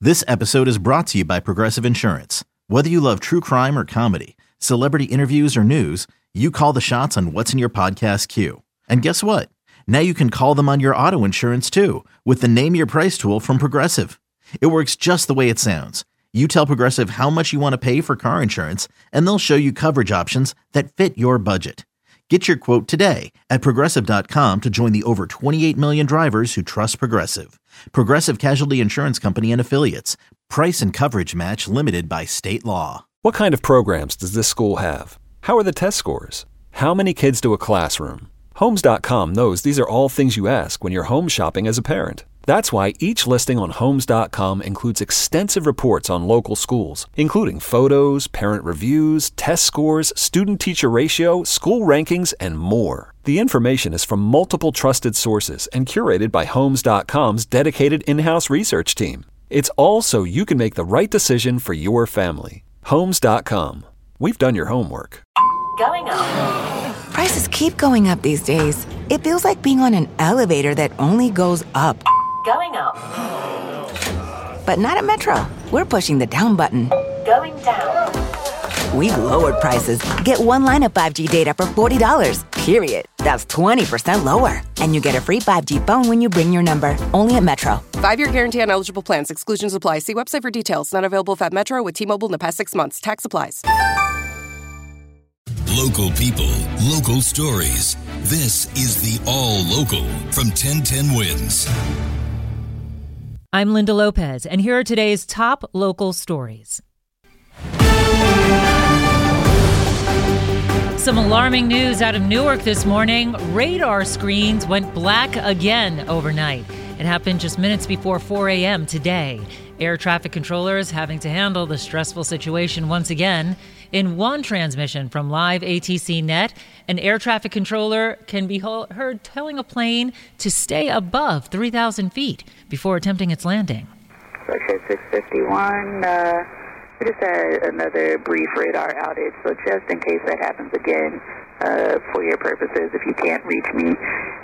This episode is brought to you by Progressive Insurance. Whether you love true crime or comedy, celebrity interviews or news, you call the shots on what's in your podcast queue. And guess what? Now you can call them on your auto insurance too with the Name Your Price tool from Progressive. It works just the way it sounds. You tell Progressive how much you want to pay for car insurance, and they'll show you coverage options that fit your budget. Get your quote today at Progressive.com to join the over 28 million drivers who trust Progressive. Progressive Casualty Insurance Company and Affiliates. Price and coverage match limited by state law. What kind of programs does this school have? How are the test scores? How many kids to a classroom? Homes.com knows these are all things you ask when you're home shopping as a parent. That's why each listing on Homes.com includes extensive reports on local schools, including photos, parent reviews, test scores, student-teacher ratio, school rankings, and more. The information is from multiple trusted sources and curated by Homes.com's dedicated in-house research team. It's all so you can make the right decision for your family. Homes.com. We've done your homework. Going up. Prices keep going up these days. It feels like being on an elevator that only goes up. Going up. But not at Metro. We're pushing the down button. Going down. We've lowered prices. Get one line of 5G data for $40, period. That's 20% lower. And you get a free 5G phone when you bring your number. Only at Metro. 5-year guarantee on eligible plans. Exclusions apply. See website for details. Not available at Metro with T-Mobile in the past 6 months. Tax applies. Local people, local stories. This is the All Local from 1010 Wins. I'm Linda Lopez, and here are today's top local stories. Some alarming news out of Newark this morning. Radar screens went black again overnight. It happened just minutes before 4 a.m. today. Air traffic controllers having to handle the stressful situation once again. In one transmission from live ATC Net, an air traffic controller can be heard telling a plane to stay above 3,000 feet before attempting its landing. Section 651, we just had another brief radar outage, so just in case that happens again, for your purposes, if you can't reach me,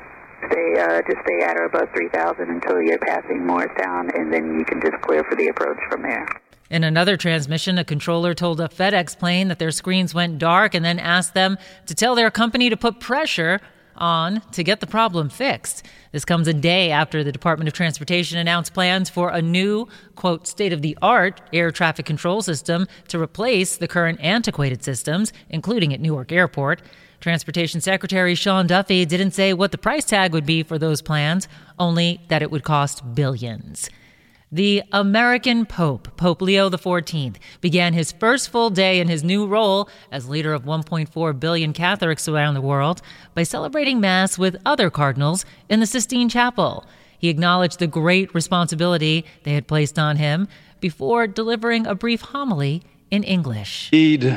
just stay at or above 3,000 until you're passing Morristown, and then you can just clear for the approach from there. In another transmission, a controller told a FedEx plane that their screens went dark and then asked them to tell their company to put pressure on to get the problem fixed. This comes a day after the Department of Transportation announced plans for a new, quote, state-of-the-art air traffic control system to replace the current antiquated systems, including at Newark Airport. Transportation Secretary Sean Duffy didn't say what the price tag would be for those plans, only that it would cost billions. The American Pope, Pope Leo XIV, began his first full day in his new role as leader of 1.4 billion Catholics around the world by celebrating Mass with other cardinals in the Sistine Chapel. He acknowledged the great responsibility they had placed on him before delivering a brief homily in English. Indeed,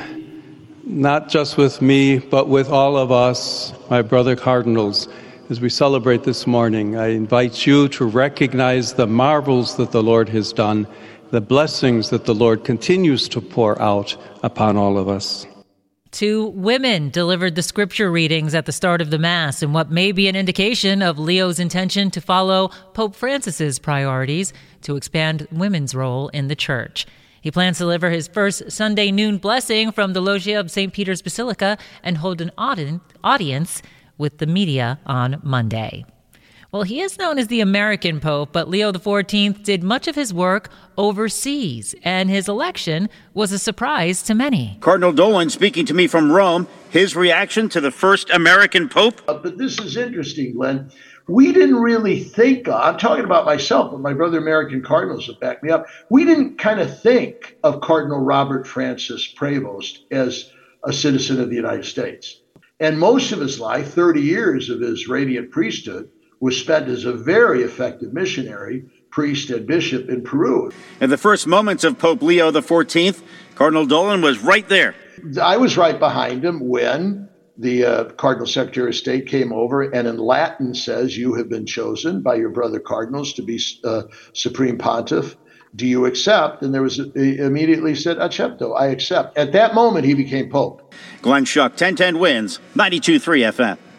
not just with me, but with all of us, my brother cardinals, as we celebrate this morning, I invite you to recognize the marvels that the Lord has done, the blessings that the Lord continues to pour out upon all of us. 2 women delivered the scripture readings at the start of the Mass in what may be an indication of Leo's intention to follow Pope Francis's priorities to expand women's role in the Church. He plans to deliver his first Sunday noon blessing from the Loggia of St. Peter's Basilica and hold an audience with the media on Monday. Well, he is known as the American Pope, but Leo XIV did much of his work overseas, and his election was a surprise to many. Cardinal Dolan speaking to me from Rome, his reaction to the first American Pope. But this is interesting, Glenn. We didn't really think, I'm talking about myself, but my brother American Cardinals have backed me up. We didn't kind of think of Cardinal Robert Francis Prevost as a citizen of the United States. And most of his life, 30 years of his radiant priesthood, was spent as a very effective missionary, priest, and bishop in Peru. In the first moments of Pope Leo XIV, Cardinal Dolan was right there. I was right behind him when the Cardinal Secretary of State came over and in Latin says, "You have been chosen by your brother cardinals to be Supreme Pontiff. Do you accept?" And he immediately said, "Accepto, I accept." At that moment, he became Pope. Glenn Schuck, 1010 Wins, 92.3 FM.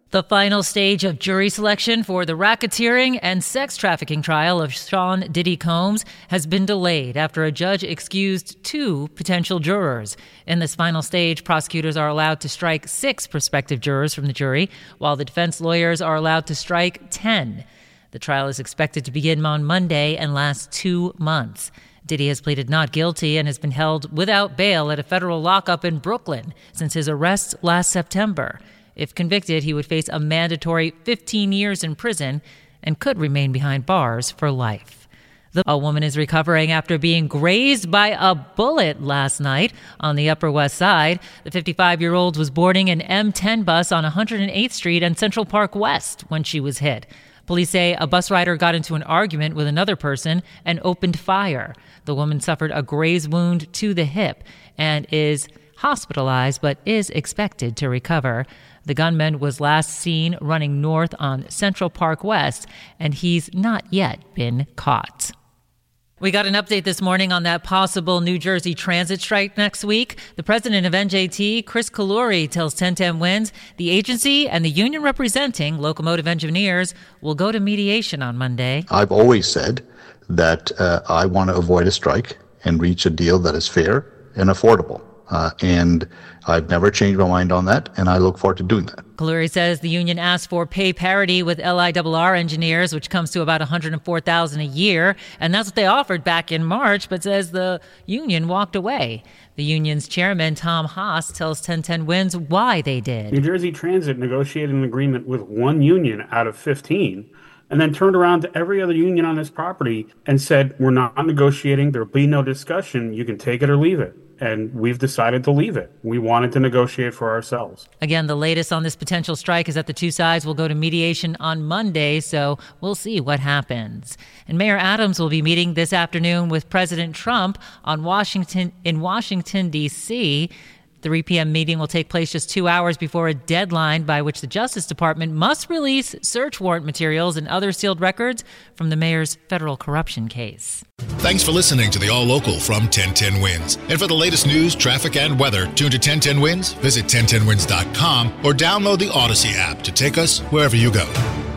The final stage of jury selection for the racketeering and sex trafficking trial of Sean Diddy Combs has been delayed after a judge excused 2 potential jurors. In this final stage, prosecutors are allowed to strike 6 prospective jurors from the jury, while the defense lawyers are allowed to strike 10. The trial is expected to begin on Monday and last 2 months. Diddy has pleaded not guilty and has been held without bail at a federal lockup in Brooklyn since his arrest last September. If convicted, he would face a mandatory 15 years in prison and could remain behind bars for life. A woman is recovering after being grazed by a bullet last night on the Upper West Side. The 55-year-old was boarding an M10 bus on 108th Street and Central Park West when she was hit. Police say a bus rider got into an argument with another person and opened fire. The woman suffered a graze wound to the hip and is hospitalized but is expected to recover. The gunman was last seen running north on Central Park West, and he's not yet been caught. We got an update this morning on that possible New Jersey transit strike next week. The president of NJT, Chris Kaluri, tells 1010 Wins the agency and the union representing locomotive engineers will go to mediation on Monday. I've always said that I want to avoid a strike and reach a deal that is fair and affordable. And I've never changed my mind on that, and I look forward to doing that. Kaluri says the union asked for pay parity with LIRR engineers, which comes to about $104,000 a year, and that's what they offered back in March, but says the union walked away. The union's chairman, Tom Haas, tells 1010 Wins why they did. New Jersey Transit negotiated an agreement with one union out of 15, and then turned around to every other union on this property and said, we're not negotiating, there'll be no discussion, you can take it or leave it. And we've decided to leave it. We wanted to negotiate for ourselves. Again, the latest on this potential strike is that the two sides will go to mediation on Monday, so we'll see what happens. And Mayor Adams will be meeting this afternoon with President Trump in Washington, D.C. The 3 p.m. meeting will take place just 2 hours before a deadline by which the Justice Department must release search warrant materials and other sealed records from the mayor's federal corruption case. Thanks for listening to the All Local from 1010 Wins. And for the latest news, traffic, and weather, tune to 1010 Wins, visit 1010wins.com, or download the Odyssey app to take us wherever you go.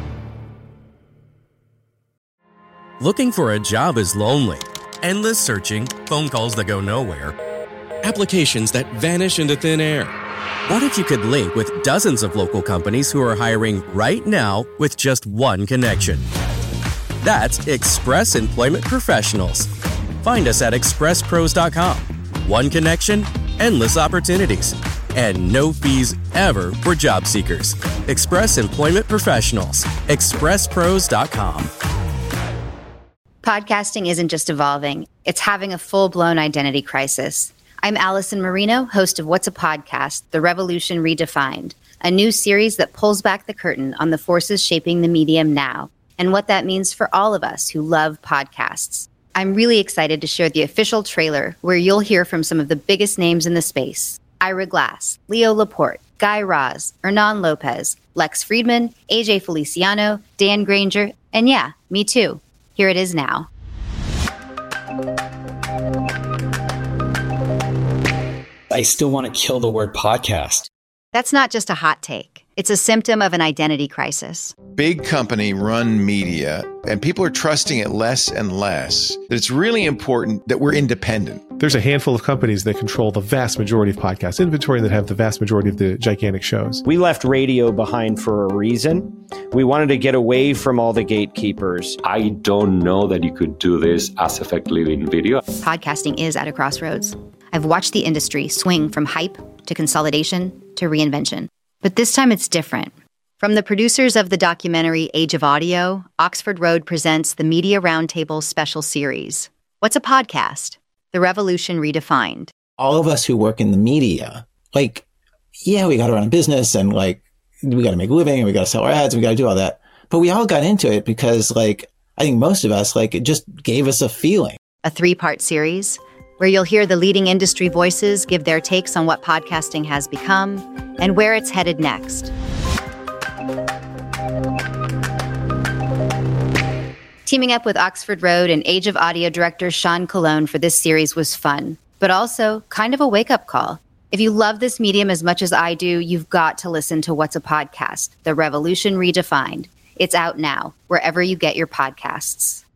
Looking for a job is lonely. Endless searching, phone calls that go nowhere, applications that vanish into thin air. What if you could link with dozens of local companies who are hiring right now with just one connection? That's Express Employment Professionals. Find us at expresspros.com. One connection, endless opportunities, and no fees ever for job seekers. Express Employment Professionals. expresspros.com. Podcasting isn't just evolving, it's having a full-blown identity crisis. I'm Allison Marino, host of What's a Podcast? The Revolution Redefined, a new series that pulls back the curtain on the forces shaping the medium now and what that means for all of us who love podcasts. I'm really excited to share the official trailer where you'll hear from some of the biggest names in the space. Ira Glass, Leo Laporte, Guy Raz, Hernan Lopez, Lex Friedman, AJ Feliciano, Dan Granger, and yeah, me too. Here it is now. I still want to kill the word podcast. That's not just a hot take. It's a symptom of an identity crisis. Big company run media, and people are trusting it less and less. That it's really important that we're independent. There's a handful of companies that control the vast majority of podcast inventory and that have the vast majority of the gigantic shows. We left radio behind for a reason. We wanted to get away from all the gatekeepers. I don't know that you could do this as effectively in video. Podcasting is at a crossroads. I've watched the industry swing from hype to consolidation to reinvention. But this time it's different. From the producers of the documentary Age of Audio, Oxford Road presents the Media Roundtable special series. What's a podcast? The Revolution Redefined. All of us who work in the media, we got to run a business and we got to make a living and we got to sell our ads and we got to do all that. But we all got into it because I think most of us, it just gave us a feeling. A 3-part series where you'll hear the leading industry voices give their takes on what podcasting has become and where it's headed next. Teaming up with Oxford Road and Age of Audio director Sean Colon for this series was fun, but also kind of a wake-up call. If you love this medium as much as I do, you've got to listen to What's a Podcast, The Revolution Redefined. It's out now, wherever you get your podcasts.